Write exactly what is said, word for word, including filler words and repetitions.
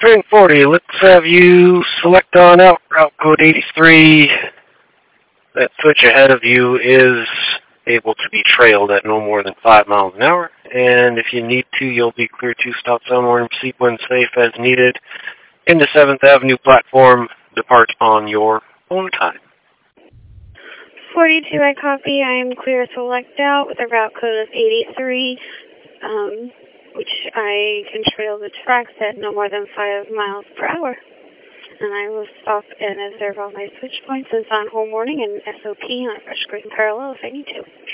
Train forty, let's have you select on out route code eighty-three. That switch ahead of you is able to be trailed at no more than five miles an hour, and if you need to, you'll be clear to stop somewhere and proceed when safe as needed. Into seventh Avenue platform, depart on your own time. forty-two, I copy. I am clear select out with a route code of eighty-three, um, which I can trail the tracks at no more than five miles per hour. And I will stop and observe all my switch points as on whole morning and S O P on fresh green parallel if I need to.